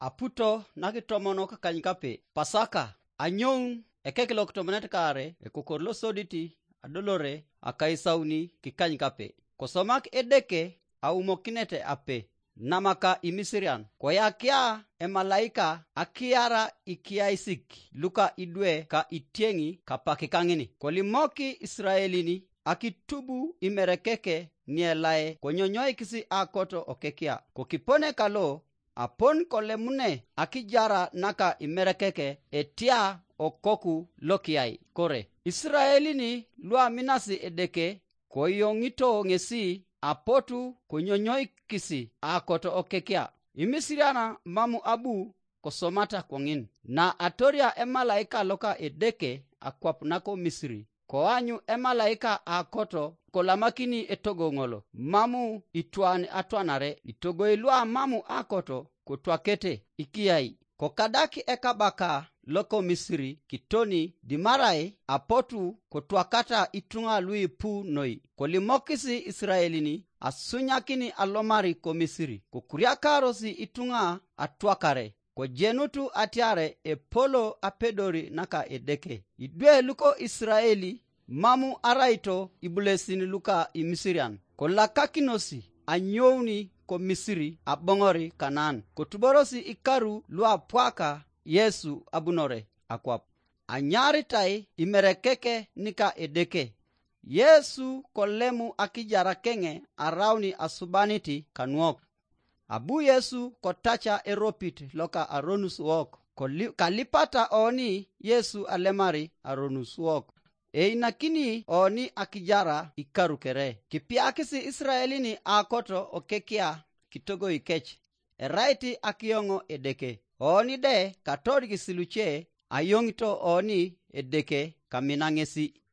aputo nakitomono kakanykape Pasaka anyong ekekilok tomonet kare ekokorlo soditi adolore akaisauni kikanykape kosomak edeke aumokinete ape namaka imisirian koyakia emalaika akiara ikiaisik luka idwe ka itiengi kapakikangini kolimoki Israelini akitubu imerekeke nielae konyonyoi kisi akoto okekia kokipone kalo apon kolemune akijara naka imerekeke etia okoku lokiai kore Israelini lua minasi edeke koyongito ngesi apotu konyonyoi kisi akoto okekia imisiriana mamu abu kosomata kwangin na atoria emalaika loka edeke akwapnako Misri koanyu emalaika akoto kolamakini etogongolo mamu itwan atwanare itogoilua mamu akoto kotwakete ikiai kokadaki ekabaka loko Misri kitoni dimarai apotu kotwakata itunga lui pu noi kolimokisi Israelini asunyakini alomari ko Misri kokuriakarosi itunga atwakare kojenutu atiare epolo apedori naka edeke idwe luko Israeli mamu araito ibulesini luka imisirian kolakakinosi anyoni ko Misri abongori Kanan kotuborosi ikaru lua pwaka Yesu abunore akwap anyaritai imerekeke nika edeke Yesu kolemu akijara kenge arauni asubaniti kanuok abu Yesu kotacha eropit loka aronus wok kalipata oni Yesu alemari aronus wok einakini oni akijara ikaru kere kipiakisi Israelini akoto okekia kitogo ikech eraiti akiongo edeke oni de katorgi siluche ayongito oni edeke kaminangesi